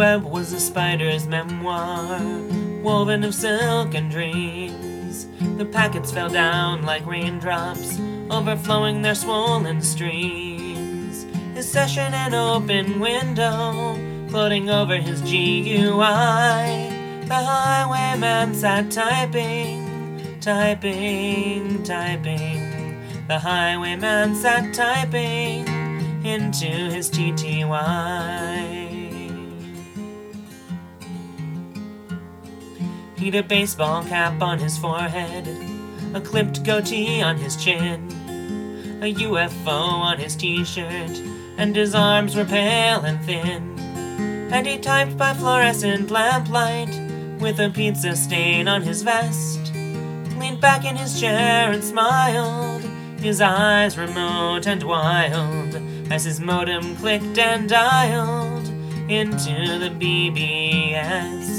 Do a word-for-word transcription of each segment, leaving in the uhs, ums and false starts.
web was a spider's memoir, woven of silk and dreams. The packets fell down like raindrops, overflowing their swollen streams. His session an open window, floating over his G U I. The highwayman sat typing, typing, typing. The highwayman sat typing into his T T Y. He'd a baseball cap on his forehead, a clipped goatee on his chin, a U F O on his t-shirt, and his arms were pale and thin. And he typed by fluorescent lamplight, with a pizza stain on his vest, leaned back in his chair and smiled, his eyes remote and wild, as his modem clicked and dialed into the B B S.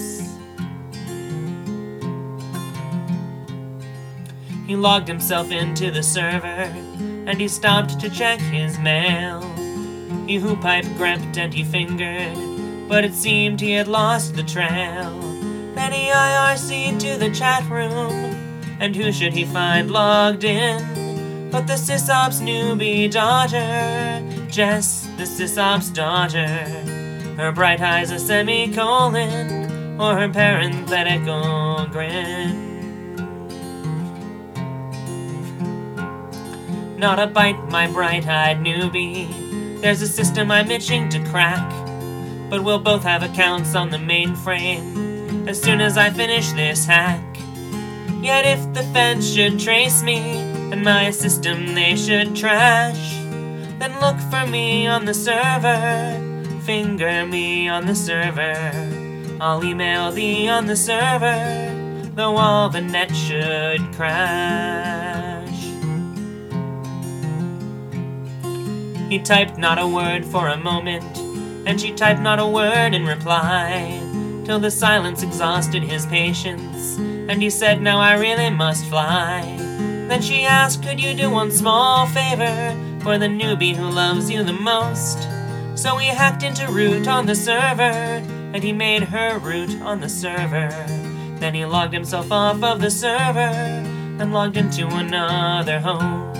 He logged himself into the server, and he stopped to check his mail. He hoop-pipe gripped and he fingered, but it seemed he had lost the trail. Then he I R C'd to the chat room, and who should he find logged in but the SysOps newbie daughter, Jess, the SysOps daughter. Her bright eyes a semicolon, or her parenthetical grin. Not a bite, my bright-eyed newbie. There's a system I'm itching to crack, but we'll both have accounts on the mainframe as soon as I finish this hack. Yet if the feds should trace me, and my system they should trash, then look for me on the server, finger me on the server. I'll email thee on the server, though all the net should crash. He typed not a word for a moment, and she typed not a word in reply, till the silence exhausted his patience, and he said, now I really must fly. Then she asked, could you do one small favor for the newbie who loves you the most? So he hacked into root on the server, and he made her root on the server. Then he logged himself off of the server, and logged into another host.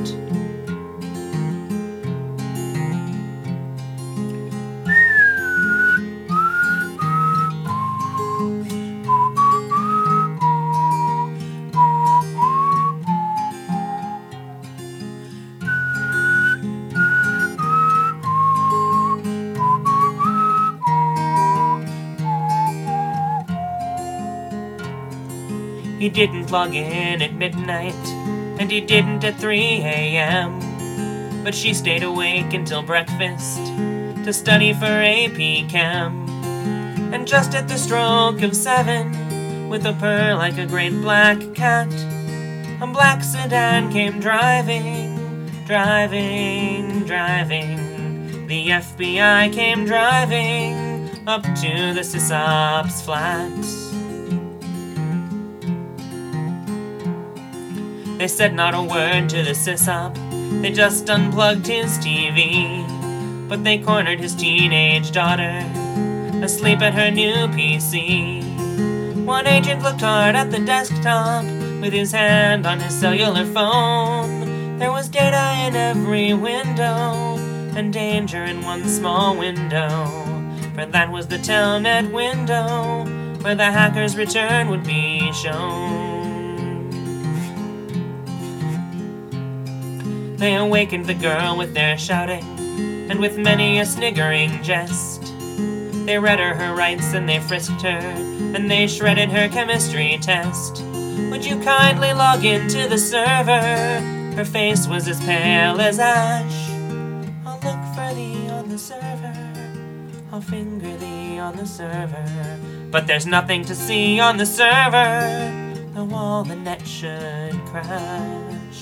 He didn't log in at midnight, and he didn't at three a.m., but she stayed awake until breakfast to study for A P Chem. And just at the stroke of seven, with a purr like a great black cat, a black sedan came driving, driving, driving. The F B I came driving up to the SysOps flats. They said not a word to the SysOp, they just unplugged his T V. But they cornered his teenage daughter, asleep at her new P C. One agent looked hard at the desktop, with his hand on his cellular phone. There was data in every window, and danger in one small window, for that was the Telnet window, where the hacker's return would be shown. They awakened the girl with their shouting, and with many a sniggering jest. They read her her rights and they frisked her, and they shredded her chemistry test. Would you kindly log into the server? Her face was as pale as ash. I'll look for thee on the server, I'll finger thee on the server. But there's nothing to see on the server, though all the net should crash.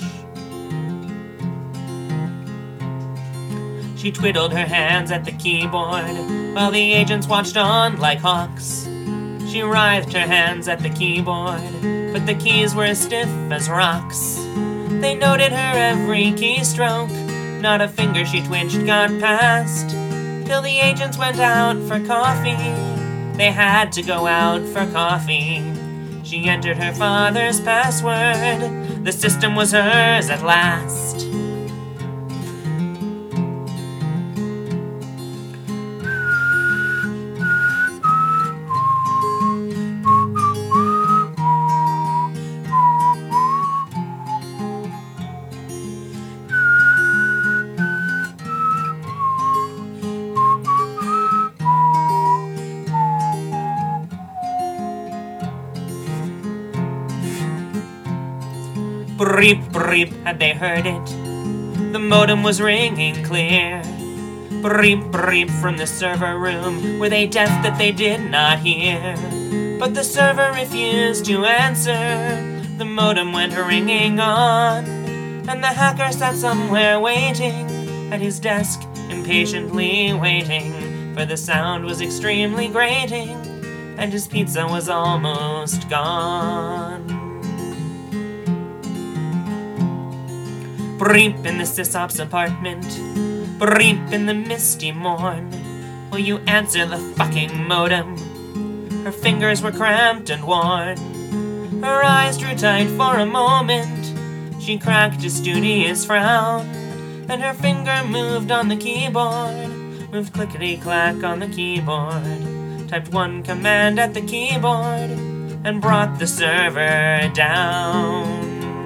She twiddled her hands at the keyboard, while the agents watched on like hawks. She writhed her hands at the keyboard, but the keys were as stiff as rocks. They noted her every keystroke, not a finger she twitched got past. till the agents went out for coffee. They had to go out for coffee. She entered her father's password. The system was hers at last. Breep, breep, had they heard it? The modem was ringing clear. Breep, breep from the server room. Were they deaf that they did not hear? But the server refused to answer. The modem went ringing on, and the hacker sat somewhere waiting at his desk, impatiently waiting, for the sound was extremely grating, and his pizza was almost gone. Breep in the SysOps apartment. Breep in the misty morn. Will you answer the fucking modem? Her fingers were cramped and worn. Her eyes drew tight for a moment. She cracked a studious frown, and her finger moved on the keyboard. Moved clickety-clack on the keyboard. Typed one command at the keyboard, and brought the server down.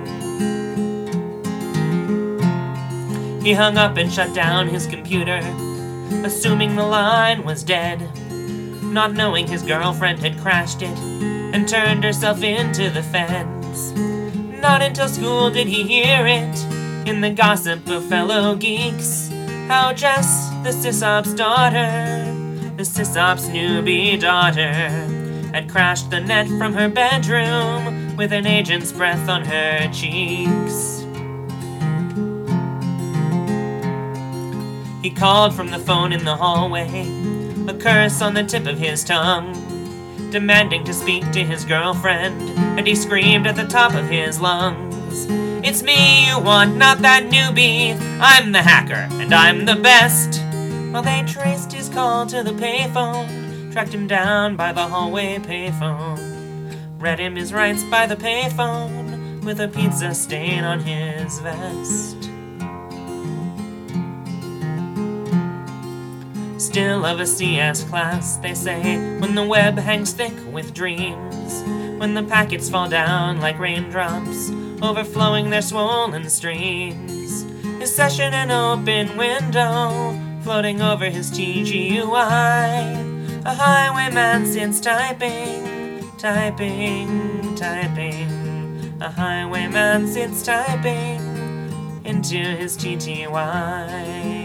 He hung up and shut down his computer, assuming the line was dead, not knowing his girlfriend had crashed it and turned herself into the feds. Not until school did he hear it, in the gossip of fellow geeks, how Jess, the SysOps daughter, the SysOps newbie daughter, had crashed the net from her bedroom with an agent's breath on her cheeks. He called from the phone in the hallway, a curse on the tip of his tongue, demanding to speak to his girlfriend, and he screamed at the top of his lungs, "It's me you want, not that newbie. I'm the hacker, and I'm the best." Well, they traced his call to the payphone, tracked him down by the hallway payphone, read him his rights by the payphone, with a pizza stain on his vest. Still of a C S class, they say, when the web hangs thick with dreams, when the packets fall down like raindrops, overflowing their swollen streams. His session an open window, floating over his T G U I. A highwayman sits typing, typing, typing. A highwayman sits typing into his T T Y.